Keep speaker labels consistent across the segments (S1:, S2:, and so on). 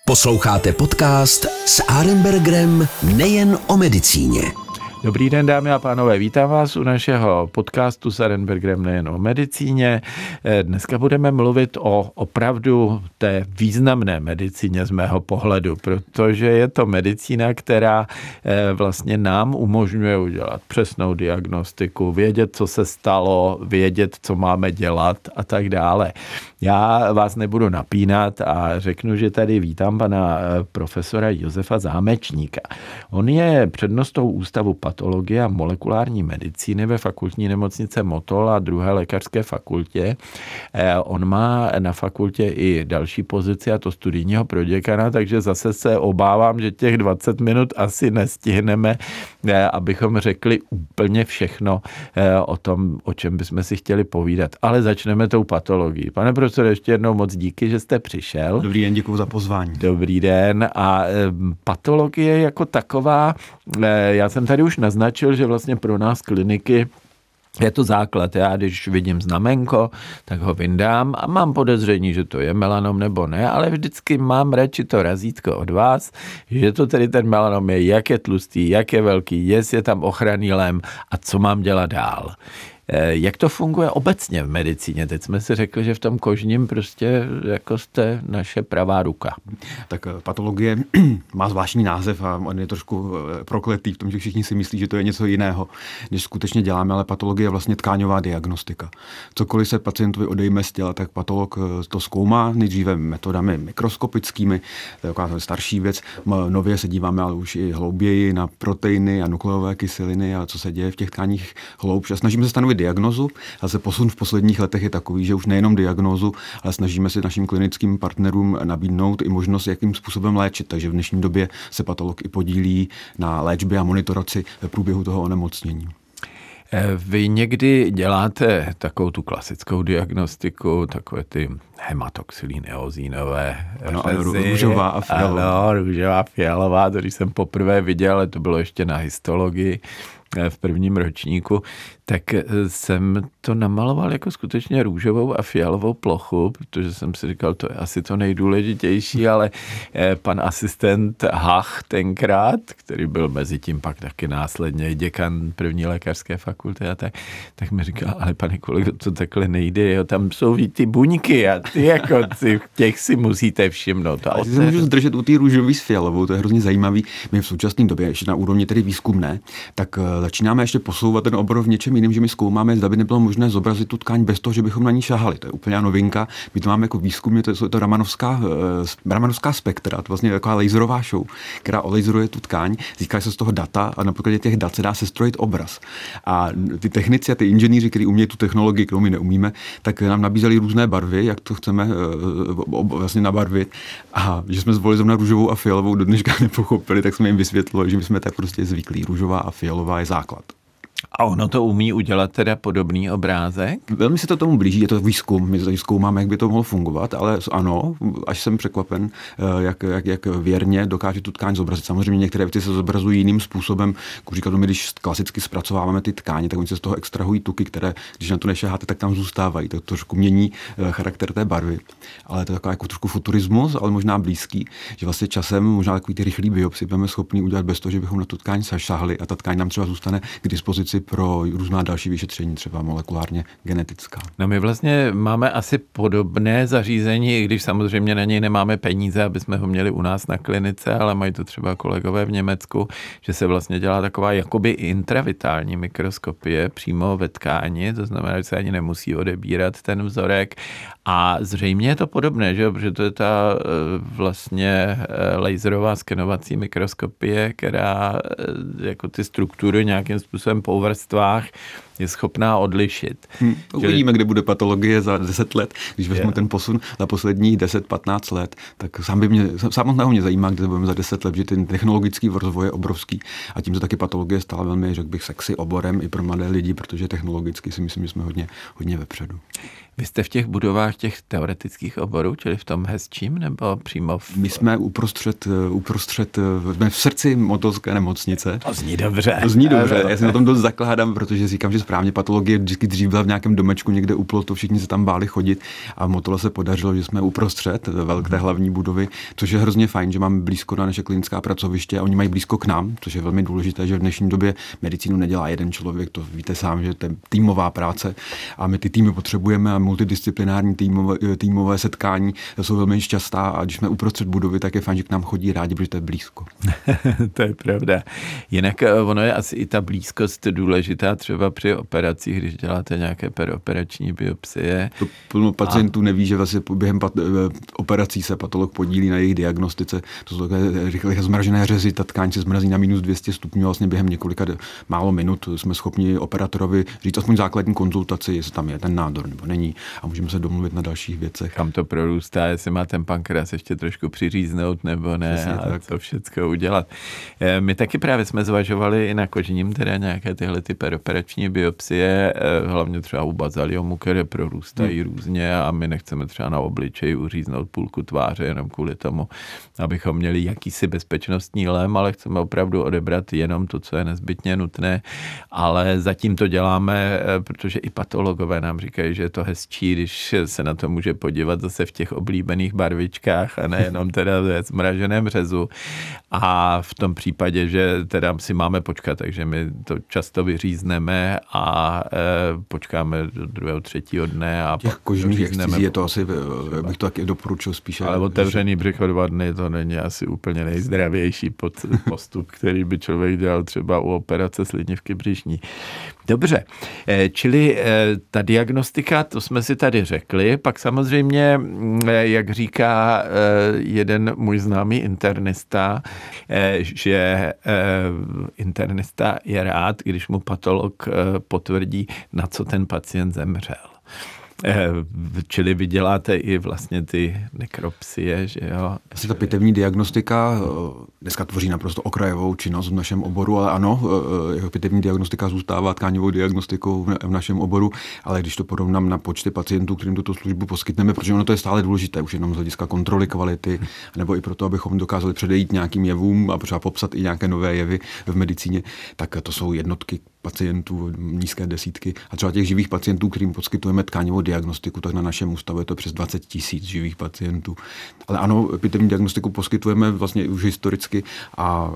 S1: Posloucháte podcast s Arenbergerem nejen o medicíně.
S2: Dobrý den, dámy a pánové, vítám vás u našeho podcastu s Arenbergerem nejen o medicíně. Dneska budeme mluvit o opravdu té významné medicíně z mého pohledu, protože je to medicína, která vlastně nám umožňuje udělat přesnou diagnostiku, vědět, co se stalo, vědět, co máme dělat a tak dále. Já vás nebudu napínat a řeknu, že tady vítám pana profesora Josefa Zámečníka. On je přednostou Ústavu patologie a molekulární medicíny ve fakultní nemocnice Motol a druhé lékařské fakultě. On má na fakultě i další pozici, a to studijního proděkana, takže zase se obávám, že těch 20 minut asi nestihneme, abychom řekli úplně všechno o tom, o čem bychom si chtěli povídat. Ale začneme tou patologií. Pane profesore, ještě jednou moc díky, že jste přišel.
S3: Dobrý den, děkuji za pozvání.
S2: Dobrý den. A patologie jako taková, já jsem tady už naznačil, že vlastně pro nás kliniky je to základ. Já když vidím znamenko, tak ho vyndám a mám podezření, že to je melanom nebo ne, ale vždycky mám radši to razítko od vás, že to tedy ten melanom je, jak je tlustý, jak je velký, jestli je tam ochranný lém a co mám dělat dál. Jak to funguje obecně v medicíně? Teď jsme si řekli, že v tom kožním prostě jako jste naše pravá ruka.
S3: Tak patologie má zvláštní název a on je trošku prokletý v tom, že všichni si myslí, že to je něco jiného, než skutečně děláme, ale patologie je vlastně tkáňová diagnostika. Cokoliv se pacientovi odejme z těla, tak patolog to zkoumá nejdříve metodami mikroskopickými, to je taková starší věc. Nově se díváme ale už i hlouběji na proteiny a nukleové kyseliny a co se děje v těch tkáních hloubš. Snažíme se stanovit diagnózu, ale se posun v posledních letech je takový, že už nejenom diagnózu, ale snažíme se našim klinickým partnerům nabídnout i možnost, jakým způsobem léčit. Takže v dnešní době se patolog i podílí na léčbě a monitoraci v průběhu toho onemocnění.
S2: Vy někdy děláte takovou tu klasickou diagnostiku, takové ty hematoxylín eozínové
S3: růžová a fialová.
S2: Ano, růžová a fialová, to když jsem poprvé viděl, ale to bylo ještě na histologii v prvním ročníku, tak jsem to namaloval jako skutečně růžovou a fialovou plochu, protože jsem si říkal, to je asi to nejdůležitější, ale pan asistent Hach tenkrát, který byl mezi tím pak taky následně děkan první lékařské fakulty a tak mi říkal, ale pane kolego, to takhle nejde, jo, tam jsou ty buňky a ty jako těch si musíte všimnout.
S3: A si se můžu zdržet u té růžový s fialovou, to je hrozně zajímavý. My v současné době, ještě na úrovni tedy výzkumné, tak začínáme ještě posouvat ten obor v něčem jiným, že my zkoumáme, zda by nebylo možné zobrazit tu tkáň bez toho, že bychom na ní šahali. To je úplně novinka. My to máme jako výzkumně, to je to Ramanovská spektra, to vlastně taková laserová show, která olaseruje tu tkáň, získá se z toho data a na základě těch dat se dá sestrojit obraz. A ty technici a ty inženýři, kteří umějí tu technologii, kterou my neumíme, tak nám nabízeli různé barvy, jak to chceme vlastně nabarvit. A že jsme zvolili zrovna růžovou a fialovou, do dneška nepochopili, tak jsme jim vysvětlili, že my jsme tak prostě zvyklí. Růžová a fialová je základ.
S2: A ono to umí udělat teda podobný obrázek?
S3: Velmi se to tomu blíží, je to výzkum, my zkoumáme, jak by to mohlo fungovat, ale ano, až jsem překvapen, jak věrně dokáže tu tkáň zobrazit. Samozřejmě některé věci se zobrazují jiným způsobem. Jako říkám, my když klasicky zpracováváme ty tkáně, tak oni se z toho extrahují tuky, které, když na to nešaháte, tak tam zůstávají. To trošku mění charakter té barvy. Ale to je taková jako trošku futurismus, ale možná blízký, že vlastně časem možná takový ty rychlý biopsy budeme schopni udělat bez toho, že bychom na tu tkáň sašahli a ta tkáň nám třeba zůstane k dispozici pro různá další vyšetření, třeba molekulárně genetická.
S2: No my vlastně máme asi podobné zařízení, i když samozřejmě na něj nemáme peníze, aby jsme ho měli u nás na klinice, ale mají to třeba kolegové v Německu, že se vlastně dělá taková jakoby intravitální mikroskopie přímo ve tkáni, to znamená, že se ani nemusí odebírat ten vzorek a zřejmě je to podobné, že? Protože to je ta vlastně laserová skenovací mikroskopie, která jako ty struktury nějakým způsobem po vrstvách je schopná odlišit.
S3: Uvidíme, kde bude patologie za 10 let. Když vezmu ten posun za posledních 10-15 let, tak samotného mě zajímá, kde budeme za 10 let, že ten technologický rozvoj je obrovský a tím se taky patologie stala velmi, řekl bych, sexy oborem i pro mladé lidi, protože technologicky si myslím, že jsme hodně vepředu.
S2: Vy jste v těch budovách těch teoretických oborů, čili v tom hezčím, nebo přímo v...
S3: My jsme uprostřed, jsme v srdci Motolské nemocnice.
S2: To zní dobře.
S3: Já si na tom dost zakládám, protože říkám, že správně. Patologie vždycky dřív byla v nějakém domečku někde u plotu, všichni se tam báli chodit a v Motole se podařilo, že jsme uprostřed velké hlavní budovy, což je hrozně fajn, že máme blízko na naše klinická pracoviště a oni mají blízko k nám, což je velmi důležité, že v dnešní době medicínu nedělá jeden člověk, to víte sám, že to je týmová práce a my ty týmy potřebujeme a multidisciplinární týmové setkání jsou velmi šťastná a když jsme uprostřed budovy, tak je fajn, že k nám chodí rádi, protože to je blízko.
S2: To je pravda. Jinak ono je asi i ta blízkost důležitá třeba při operacích, když děláte nějaké perioperační biopsie.
S3: To plno pacientů neví, že vlastně během operací se patolog podílí na jejich diagnostice. To jsou takové rychle zmražené řezy, ta tkáň se zmrazí na minus 200 stupňů, vlastně během několika málo minut jsme schopni operatorovi říct aspoň základní konzultaci, jestli tam je ten nádor nebo není a můžeme se domluvit na dalších věcech.
S2: Kam to prorůstá, jestli má ten pankreas ještě trošku přiříznout nebo ne. Přesně a tak. To všechno udělat. My taky právě jsme zvažovali i na kožním teda nějaké tyhle ty perioperační biopsie, hlavně třeba u bazaliomu, které prorůstají různě a my nechceme třeba na obličeji uříznout půlku tváře jenom kvůli tomu, abychom měli jakýsi bezpečnostní lem, ale chceme opravdu odebrat jenom to, co je nezbytně nutné, ale zatím to děláme, protože i patologové nám říkají, že je to hezčí, když se na to může podívat zase v těch oblíbených barvičkách a nejenom teda ve zmraženém řezu. A v tom případě, že teda si máme počkat, takže my to často vyřízneme a počkáme do 2. 3. dne a
S3: těch kožních excizí je to asi, bych to taky doporučil spíše.
S2: Ale otevřený břicho 2 dny, to není asi úplně nejzdravější postup, který by člověk dělal třeba u operace slinivky břišní. Dobře, čili ta diagnostika, to jsme si tady řekli, pak samozřejmě, jak říká jeden můj známý internista, že internista je rád, když mu patolog potvrdí, na co ten pacient zemřel. Čili vy děláte i vlastně ty nekropsie, že jo?
S3: Asi ta pitevní diagnostika dneska tvoří naprosto okrajovou činnost v našem oboru, ale ano, pitevní diagnostika zůstává tkáňovou diagnostikou v našem oboru, ale když to porovnám na počty pacientů, kterým tuto službu poskytneme, protože ono to je stále důležité, už jenom z hlediska kontroly kvality, nebo i proto, abychom dokázali předejít nějakým jevům a třeba popsat i nějaké nové jevy v medicíně, tak to jsou jednotky pacientů, nízké desítky. A třeba těch živých pacientů, kterým poskytujeme tkáňovou diagnostiku, tak na našem ústavu je to přes 20 000 živých pacientů. Ale ano, pitevní diagnostiku poskytujeme vlastně už historicky a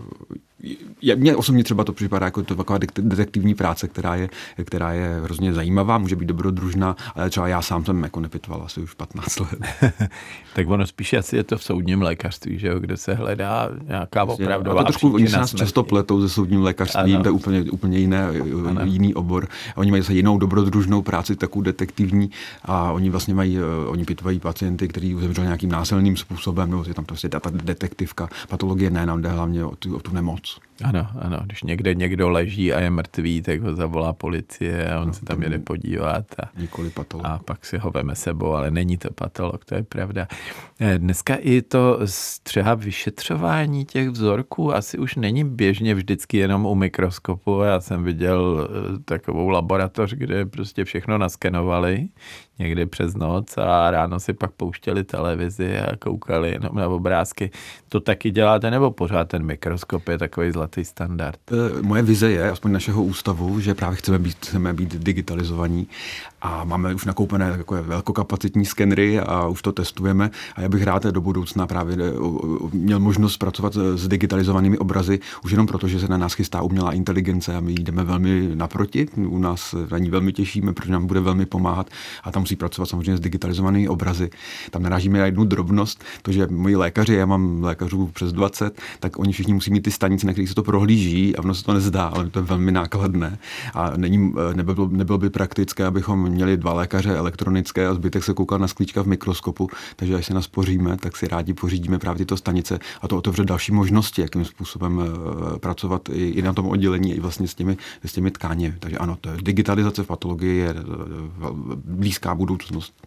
S3: mně osobně třeba to připadá jako taková detektivní práce, která je hrozně zajímavá, může být dobrodružná, ale třeba já sám jsem jako nepitoval asi už 15 let.
S2: Tak ono spíše asi je to v soudním lékařství, že jo, kde se hledá nějaká opravdová
S3: příčina. Oni se nás často pletou se soudním lékařstvím, to je úplně jiný obor. A oni mají zase jinou dobrodružnou práci, takovou detektivní a oni vlastně oni pitovají pacienty, kteří zemřeli nějakým násilným způsobem, nebo je tam prostě ta detektivka. Patologie ne, nám jde hlavně o tu nemoc.
S2: Ano, když někdo leží a je mrtvý, tak ho zavolá policie a on se tam jede podívat a pak si ho veme sebou, ale není to patolog, to je pravda. Dneska i to třeba vyšetřování těch vzorků asi už není běžně vždycky jenom u mikroskopu. Já jsem viděl takovou laboratoř, kde prostě všechno naskenovali někdy přes noc a ráno si pak pouštěli televizi a koukali jenom na obrázky. To taky děláte, nebo pořád ten mikroskop je takový zlatý standard?
S3: Moje vize je, aspoň našeho ústavu, že právě chceme být digitalizovaní a máme už nakoupené takové velkokapacitní skenery a už to testujeme a já bych rád do budoucna právě měl možnost pracovat s digitalizovanými obrazy, už jenom proto, že se na nás chystá umělá inteligence a my jdeme velmi naproti. U nás na ní velmi těšíme, protože nám bude velmi pomáhat a tam musí pracovat samozřejmě s digitalizovanými obrazy. Tam narážíme na jednu drobnost, to, že moji lékaři, já mám lékařů přes 20, tak oni všichni musí mít ty stanice, na kterých se to prohlíží a ono se to nezdá, ale to je velmi nákladné. A nebylo by praktické, abychom měli 2 lékaře elektronické a zbytek se koukal na sklíčka v mikroskopu, takže až se nás pořídíme, tak si rádi pořídíme právě tyto stanice a to otevře další možnosti, jakým způsobem pracovat i na tom oddělení, i vlastně s těmi tkáněmi. Takže ano, digitalizace v patologii je blízká budoucnost.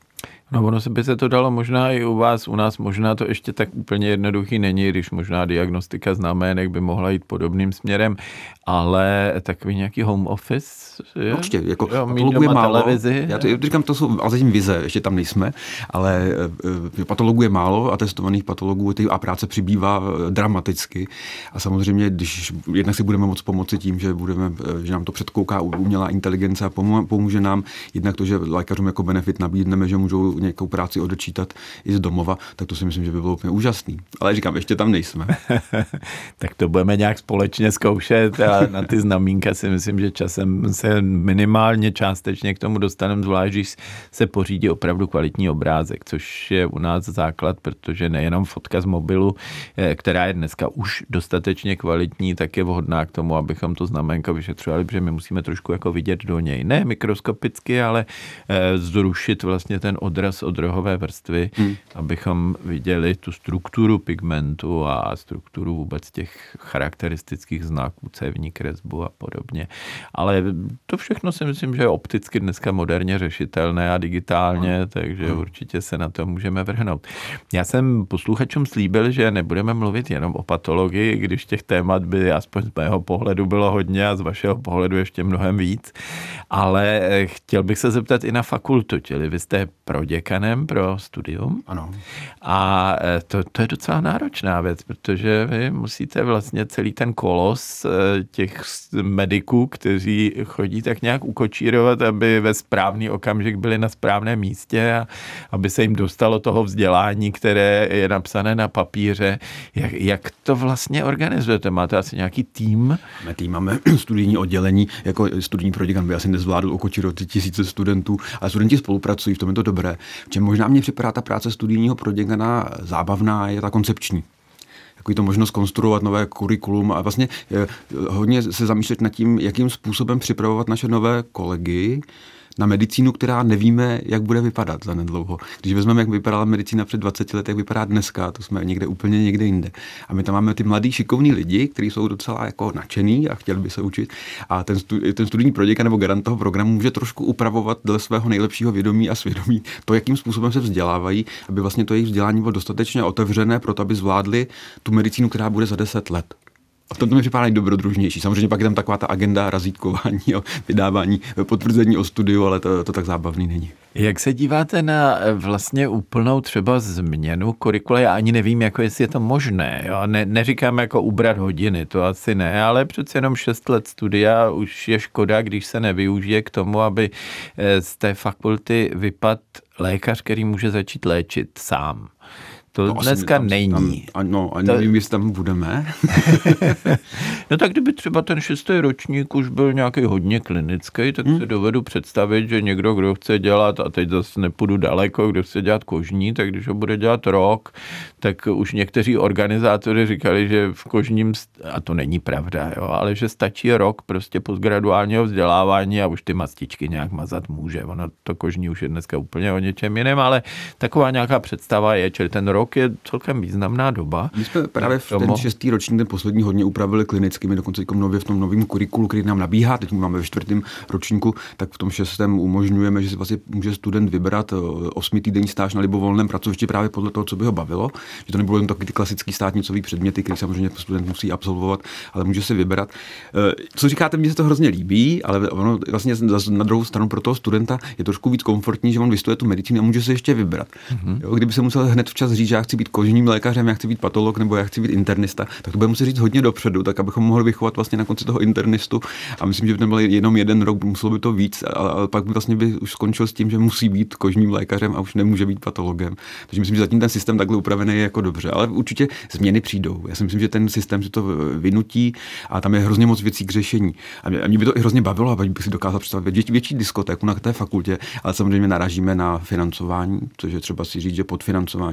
S2: No, ono by se to dalo možná i u vás, u nás možná to ještě tak úplně jednoduchý není, když možná diagnostika znamenek by mohla jít podobným směrem, ale takový nějaký home office, je?
S3: Určitě, jako patologů je málo.
S2: Televizi,
S3: já to říkám, to jsou ale zatím vize, ještě tam nejsme, ale patologů je málo a testovaných patologů a práce přibývá dramaticky a samozřejmě, když jednak si budeme moct pomoci tím, že nám to předkouká umělá inteligence a pomůže nám, jednak to, že lékařům jako benefit nabídneme, že můžou nějakou práci odečítat i z domova, tak to si myslím, že by bylo úplně úžasný. Ale říkám, ještě tam nejsme.
S2: Tak to budeme nějak společně zkoušet a na ty znamínka si myslím, že časem se minimálně částečně k tomu dostaneme, zvlášť když se pořídí opravdu kvalitní obrázek, což je u nás základ, protože nejenom fotka z mobilu, která je dneska už dostatečně kvalitní, tak je vhodná k tomu, abychom to znaménko vyšetřovali, protože my musíme trošku jako vidět do něj. Ne mikroskopicky, ale zrušit vlastně ten odraz odrohové vrstvy, abychom viděli tu strukturu pigmentu a strukturu vůbec těch charakteristických znaků, cévní kresbu a podobně. Ale to všechno si myslím, že je opticky dneska moderně řešitelné a digitálně, takže určitě se na to můžeme vrhnout. Já jsem posluchačům slíbil, že nebudeme mluvit jenom o patologii, když těch témat by aspoň z mého pohledu bylo hodně a z vašeho pohledu ještě mnohem víc, ale chtěl bych se zeptat i na fakultu, čili vy jste proděkanem pro studium.
S3: Ano.
S2: A to je docela náročná věc, protože vy musíte vlastně celý ten kolos těch mediků, kteří chodí tak nějak ukočírovat, aby ve správný okamžik byli na správném místě a aby se jim dostalo toho vzdělání, které je napsané na papíře. Jak to vlastně organizujete? Máte asi nějaký tým?
S3: Máme studijní oddělení, jako studijní proděkan by asi nezvládl ukočírovat tisíce studentů, ale studenti spolupracují, v tom je to dobré. Čím možná mně připadá ta práce studijního proděkana zábavná, je ta koncepční. Takový to možnost konstruovat nové kurikulum a vlastně hodně se zamýšlet nad tím, jakým způsobem připravovat naše nové kolegy na medicínu, která nevíme, jak bude vypadat za nedlouho. Když vezmeme, jak vypadala medicína před 20 lety, jak vypadá dneska, to jsme úplně někde jinde. A my tam máme ty mladý šikovní lidi, kteří jsou docela jako nadšený a chtěli by se učit. A ten studijní proděkan nebo garant toho programu může trošku upravovat dle svého nejlepšího vědomí a svědomí to, jakým způsobem se vzdělávají, aby vlastně to jejich vzdělání bylo dostatečně otevřené pro to, aby zvládli tu medicínu, která bude za 10 let. A v tomto mi připadá dobrodružnější. Samozřejmě pak je tam taková ta agenda razítkování, vydávání potvrzení o studiu, ale to tak zábavný není.
S2: Jak se díváte na vlastně úplnou třeba změnu kurikula? Já ani nevím, jako jestli je to možné. Jo? Neříkám jako ubrat hodiny, to asi ne, ale přece jenom 6 let studia už je škoda, když se nevyužije k tomu, aby z té fakulty vypadl lékař, který může začít léčit sám. To dneska není.
S3: Ano, a nevím, jestli tam budeme.
S2: No tak kdyby třeba ten 6. ročník už byl nějaký hodně klinický, tak si dovedu představit, že někdo, kdo chce dělat, a teď zase nepůjdu daleko, kdo chce dělat kožní, tak když ho bude dělat rok, tak už někteří organizátoři říkali, že v kožním, a to není pravda, jo, ale že stačí rok prostě postgraduálního vzdělávání a už ty mastičky nějak mazat může. Ono to kožní už je dneska úplně o něčem jiném, ale taková nějaká představa je, čili ten rok je celkem významná doba.
S3: My jsme právě v ten 6. ročník, ten poslední, hodně upravili klinicky. My dokonce nově v tom novém kurikulu, který nám nabíhá, teď máme ve 4. ročníku, tak v tom 6. umožňujeme, že si vlastně může student vybrat 8týdenní stáž na libovolném pracovišti právě podle toho, co by ho bavilo. Že to nebylo jen taky ty klasický státnicový předměty, který samozřejmě student musí absolvovat, ale může si vybrat. Co říkáte, mně se to hrozně líbí, ale ono vlastně na druhou stranu pro toho studenta je trošku víc komfortní, že on vystuduje tu medicínu a může si ještě vybrat. Jo, kdyby se musel hned včas říct, že já chci být kožním lékařem, já chci být patolog nebo já chci být internista, tak to bude muset říct hodně dopředu, tak abychom mohli vychovat vlastně na konci toho internistu. A myslím, že by to byl jenom 1 rok, muselo by to víc, ale pak by vlastně už skončil s tím, že musí být kožním lékařem a už nemůže být patologem. Takže myslím, že zatím ten systém takhle upravený je jako dobře, ale určitě změny přijdou. Já si myslím, že ten systém si to vynutí a tam je hrozně moc věcí k řešení. A mě by to i hrozně bavilo, aby bych si dokázal představit větší diskotéku na té fakultě, ale samozřejmě narážíme na financování, což je třeba si říct, že podfinancování vysoko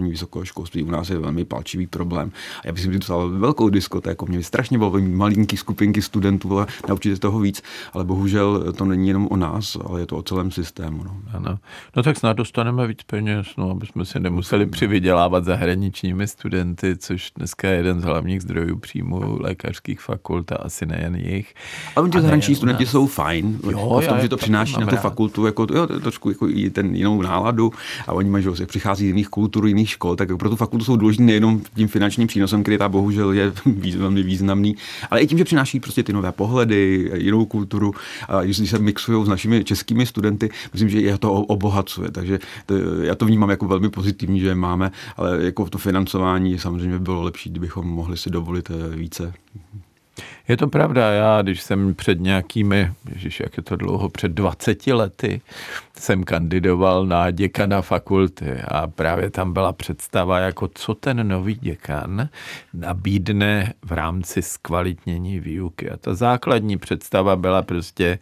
S3: školství u nás je velmi palčivý problém. A já bych si vypsal velkou diskotéku, mě strašně bavilo malinký skupinky studentů a naučit se toho víc, ale bohužel to není jenom o nás, ale je to o celém systému. No.
S2: Ano. No tak snad dostaneme víc peněz, no, aby jsme si nemuseli přivydělávat zahraničními studenty, což dneska je jeden z hlavních zdrojů příjmu lékařských fakult a asi nejen jich.
S3: Ale ti zahraniční studenti jsou fajn, v tom, že to přináší na tu fakultu jako trošku jako i ten jinou náladu a oni mají, že přichází z jiných kultur, jiných škol, tak pro tu fakultu jsou důležitý nejenom tím finančním přínosem, který ta bohužel je velmi významný, ale i tím, že přináší prostě ty nové pohledy, jinou kulturu a když se mixují s našimi českými studenty, myslím, že je to obohacuje, takže já to vnímám jako velmi pozitivní, že je máme, ale jako to financování samozřejmě by bylo lepší, kdybychom mohli si dovolit více.
S2: Je to pravda, já když jsem před nějakými, jak je to dlouho, před 20 lety jsem kandidoval na děkana fakulty a právě tam byla představa, jako co ten nový děkan nabídne v rámci zkvalitnění výuky. A ta základní představa byla prostě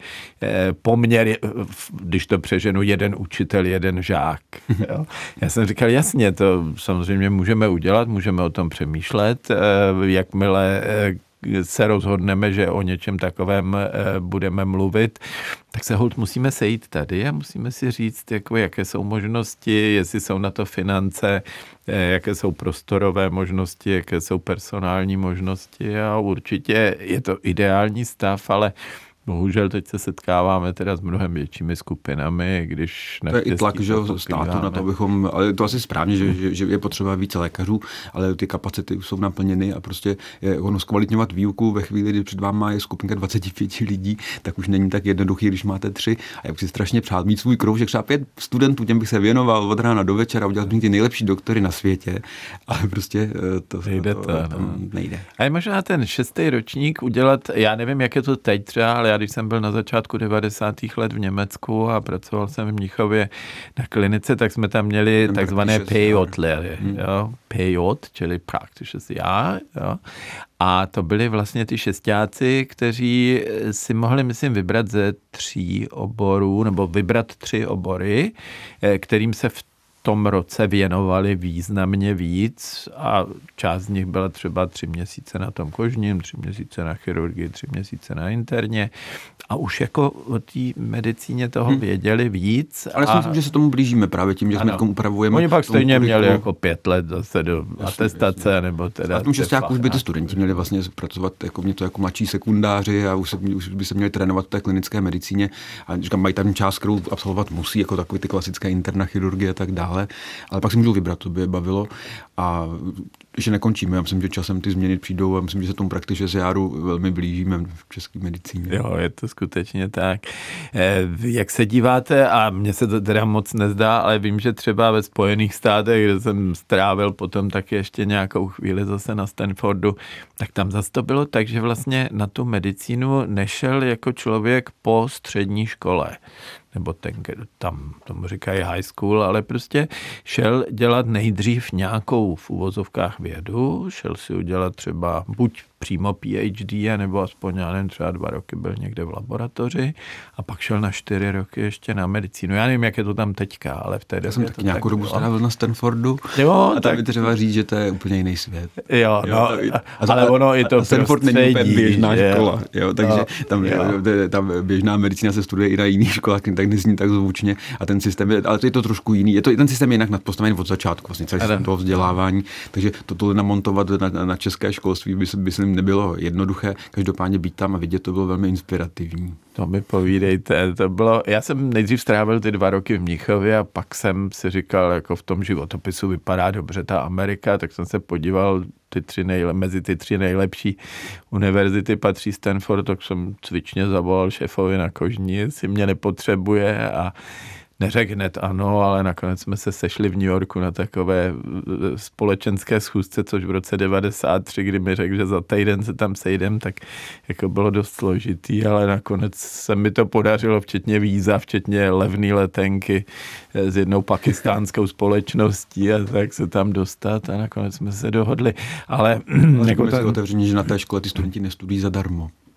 S2: poměr, když to přeženu, jeden učitel, jeden žák. Jo? Já jsem říkal, jasně, to samozřejmě můžeme udělat, můžeme o tom přemýšlet, jakmile se rozhodneme, že o něčem takovém budeme mluvit, tak se holt musíme sejít tady a musíme si říct, jako, jaké jsou možnosti, jestli jsou na to finance, jaké jsou prostorové možnosti, jaké jsou personální možnosti a určitě je to ideální stav, ale bohužel teď se setkáváme teda s mnohem většími skupinami, když
S3: to je i tlak, že státu na to, abychom, ale to asi správně, že je potřeba více lékařů, ale ty kapacity už jsou naplněny a prostě zkvalitňovat výuku ve chvíli, kdy před váma je skupinka 25 lidí, tak už není tak jednoduchý, když máte 3. A já bych si strašně přál mít svůj kroužek, třeba 5 studentů, těm bych se věnoval od rána do večera, udělat ty nejlepší doktory na světě, ale prostě to nejde.
S2: A je možná ten 6. ročník udělat, já nevím, jak je to teď třeba, ale když jsem byl na začátku 90. let v Německu a pracoval jsem v Mnichově na klinice, tak jsme tam měli takzvané PJ-lehre. PJ, čili praktisches Jahr. Jo. A to byli vlastně ty šestáci, kteří si mohli, myslím, vybrat ze 3 oborů, nebo vybrat 3 obory, kterým se v tom roce věnovali významně víc a část z nich byla třeba 3 měsíce na tom kožním, 3 měsíce na chirurgii, 3 měsíce na interně a už jako o té medicíně toho věděli víc.
S3: Ale já myslím, že se tomu blížíme právě tím, že jsme upravujeme.
S2: Oni pak stejně měli jako 5 let zase do atestace, nebo teda...
S3: A v tom šestáku už by ty studenti měli vlastně pracovat jako něco jako mladší sekundáři a už by se měli trénovat v té klinické medicíně a říkám, mají tam část, kterou absolvovat musí, jako takový ty klasické interna chirurgie a tak dále. Ale pak si můžu vybrat, co by je bavilo a ještě nekončíme. Já myslím, že časem ty změny přijdou a myslím, že se tomu praktice z járu velmi blížíme v české medicíně.
S2: Jo, je to skutečně tak. Jak se díváte, a mně se to teda moc nezdá, ale vím, že třeba ve Spojených státech, kde jsem strávil potom taky ještě nějakou chvíli zase na Stanfordu, tak tam zase to bylo tak, že vlastně na tu medicínu nešel jako člověk po střední škole. Nebo tam tomu říkají high school, ale prostě šel dělat nejdřív nějakou v uvozovkách vědu, šel si udělat třeba buď přímo PhD, nebo aspoň, já nevím, třeba 2 roky byl někde v laboratoři a pak šel na 4 roky ještě na medicínu. Já nevím, jak je to tam teďka, ale v té době.
S3: Já jsem taky nějakou dobu strávil na Stanfordu a tam je třeba říct, že to je úplně jiný svět.
S2: Jo, no, ale ono i to
S3: Stanford není úplně běžná škola, jo, takže tam běžná medicína se studuje i na jiných školách, tak nezní tak zvučně a ten systém je, ale to je to trošku jiný. Ten systém je jinak postavený od začátku, vlastně celý systém toho vzdělávání, takže toto namontovat na české školství by se nebylo jednoduché, každopádně být tam a vidět, to bylo velmi inspirativní.
S2: To mi povídejte, to bylo, já jsem nejdřív strávil ty 2 roky v Mnichově a pak jsem si říkal, jako v tom životopisu vypadá dobře ta Amerika, tak jsem se podíval, mezi ty 3 nejlepší univerzity patří Stanford, tak jsem cvičně zavolal šéfovi na kožní, jestli mě nepotřebuje a neřekl hned ano, ale nakonec jsme se sešli v New Yorku na takové společenské schůzce, což v roce 93, kdy mi řekl, že za týden se tam sejdem, tak jako bylo dost složitý, ale nakonec se mi to podařilo, včetně víza, včetně levné letenky s jednou pakistánskou společností a tak se tam dostat a nakonec jsme se dohodli. Ale
S3: jako otevřeně, že na té škole ty studenti nestudují zadarmo.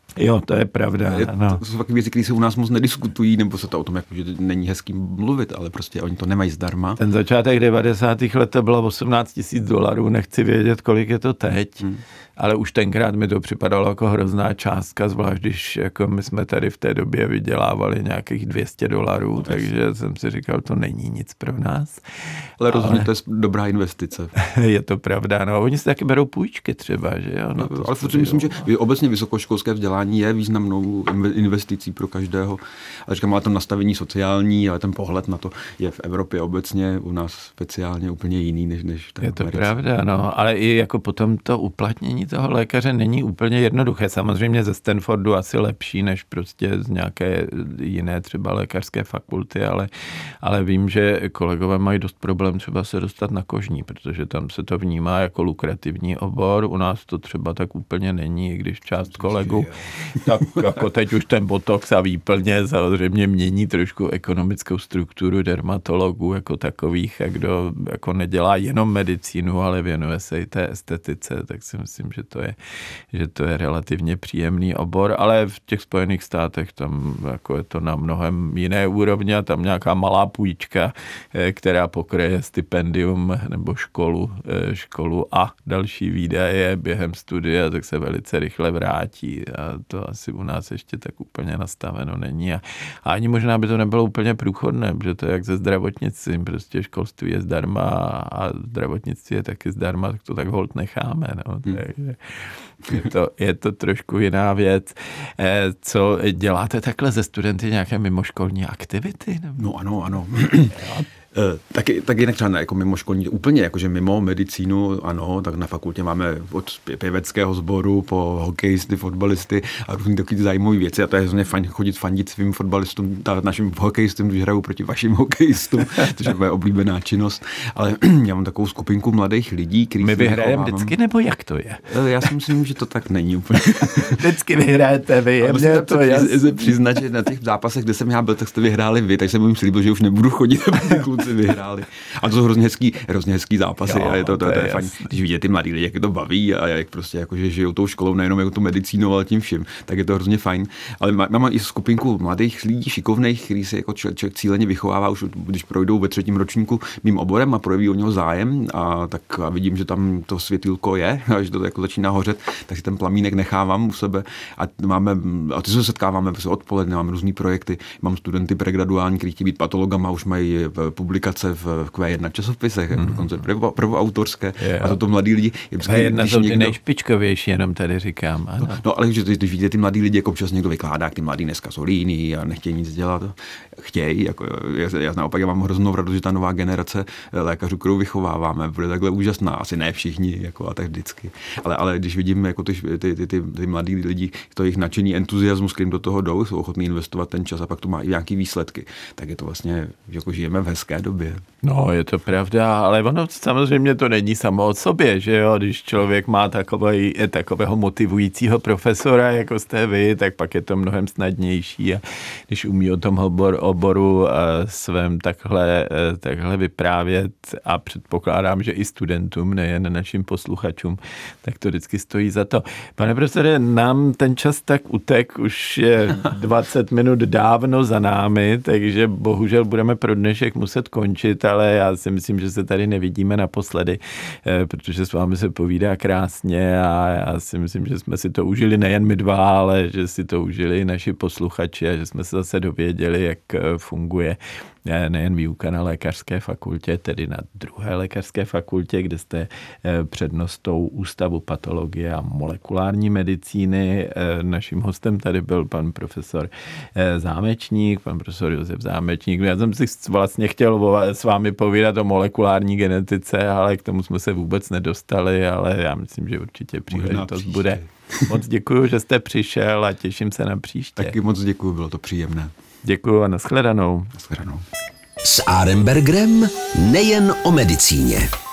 S2: Jo, to je pravda.
S3: To jsou takové věci, které se u nás moc nediskutují, nebo se to o tom, jako, že není hezký mluvit, ale prostě oni to nemají zdarma.
S2: Ten začátek 90. let to bylo $18,000, nechci vědět, kolik je to teď, ale už tenkrát mi to připadalo jako hrozná částka, zvlášť když jako my jsme tady v té době vydělávali nějakých $200, takže jsem si říkal, to není nic pro nás.
S3: Ale rozhodně to je dobrá investice.
S2: Je to pravda, no. Oni si taky berou půjčky třeba, že jo. No,
S3: ale protože myslím, že obecně vysokoškolské vzdělání je významnou investicí pro každého. Ale říkám, ale to nastavení sociální, ale ten pohled na to je v Evropě obecně, u nás speciálně úplně jiný, než v té
S2: Je to
S3: Americe.
S2: pravda, no. Ale i jako potom to uplatnění toho lékaře není úplně jednoduché. Samozřejmě ze Stanfordu asi lepší, než prostě z nějaké jiné třeba lékařské fakulty, ale vím, že kolegové mají dost problém třeba se dostat na kožní, protože tam se to vnímá jako lukrativní obor. U nás to třeba tak úplně není, i když část kolegů, tak jako teď už ten botox a výplně samozřejmě mění trošku ekonomickou strukturu dermatologů jako takových, a kdo jako nedělá jenom medicínu, ale věnuje se i té estetice, tak si myslím, že to je relativně příjemný obor, ale v těch Spojených státech tam jako je to na mnohem jiné úrovni a tam nějaká malá půjčka, která pokryje stipendium nebo školu a další výdaje během studia, tak se velice rychle vrátí a to asi u nás ještě tak úplně nastaveno není a ani možná by to nebylo úplně průchodné, protože to je jak ze zdravotnictvím, prostě školství je zdarma a zdravotnictví je taky zdarma, tak to tak holt necháme, no, takže je to trošku jiná věc. Co děláte takhle ze studenty nějaké mimoškolní aktivity?
S3: No ano. Tak jinak třeba jako mimoškolní, úplně jakože mimo medicínu, ano, tak na fakultě máme od pěveckého sboru po hokejisty, fotbalisty a různý takové zajímavé věci a to je hrozně fajn chodit fandit svým fotbalistům, našim hokejistům, když hrajou proti vašim hokejistům, což je moje oblíbená činnost, ale já mám takovou skupinku mladých lidí, kteří
S2: my vyhrajeme vždycky, nebo jak to je?
S3: Já si myslím, že to tak není úplně.
S2: Vždycky vyhrajete vy, je mě to jasný.
S3: Přiznat, že na těch zápasech, kde jsem já byl, tak jste vyhráli vy, takže jsem jim slíbil, že už nebudu chodit, aby ty kluci vyhráli. A to jsou hrozně hezký zápasy a je to je fajn, když vidíte ty mladí lidi, jak je to baví a jak prostě jakože žijou tou školou, nejenom jako tu medicínou, ale tím vším, tak je to hrozně fajn. Ale mám i skupinku mladých lidí, šikovných, který se jako člověk cíleně vychovává, už když projdou ve 3. ročníku mým oborem a projeví o něho zájem a vidím, že tam to světýlko je a že to jako začíná hořet, tak si ten plamínek nechávám u sebe a ty se setkáváme odpoledne, máme různý projekty, mám studenty pregraduální, kteří chtějí být patologama, už mají publikace v Q1 časopisech, dokonce prvoautorské, a to mladí lidi.
S2: Q1 jsou ty nejšpičkovější, jenom tady říkám. Ano.
S3: No ale když vidíte ty mladí lidi, jako občas někdo vykládá, jak ty mladí dneska jsou líní a nechtějí nic dělat, chtějí. Jako, já naopak mám hroznou radost, že ta nová generace lékařů, kterou vychováváme, bude takhle úžasná. Asi ne všichni, jako a tak vždycky. Ale když vidím jako ty mladí lidi, to jejich nadšení, entuziasmus, kterým do toho jdou, jsou ochotní investovat ten čas a pak to má i nějaký výsledky, tak je to vlastně, jako žijeme v hezké době.
S2: No, je to pravda, ale ono samozřejmě to není samo od sobě, že jo, když člověk má takového motivujícího profesora, jako jste vy, tak pak je to mnohem snadnější a když umí o tom oboru svém takhle vyprávět a předpokládám, že i studentům, nejen našim posluchačům, tak to vždycky stojí za to. Pane profesore, nám ten čas tak utek, už je 20 minut dávno za námi, takže bohužel budeme pro dnešek muset končit, ale já si myslím, že se tady nevidíme naposledy, protože s vámi se povídá krásně a já si myslím, že jsme si to užili nejen my dva, ale že si to užili i naši posluchači a že jsme se zase dověděli, jak funguje nejen výuka na lékařské fakultě, tedy na druhé lékařské fakultě, kde jste přednostou Ústavu patologie a molekulární medicíny. Naším hostem tady byl pan profesor Zámečník, pan profesor Josef Zámečník. Já jsem si vlastně chtěl s vámi povídat o molekulární genetice, ale k tomu jsme se vůbec nedostali, ale já myslím, že určitě příležitost bude. Moc děkuju, že jste přišel a těším se na příště.
S3: Taky moc děkuju, bylo to příjemné.
S2: Děkuju a nashledanou.
S3: Nashledanou.
S1: S Arenbergerem nejen o medicíně.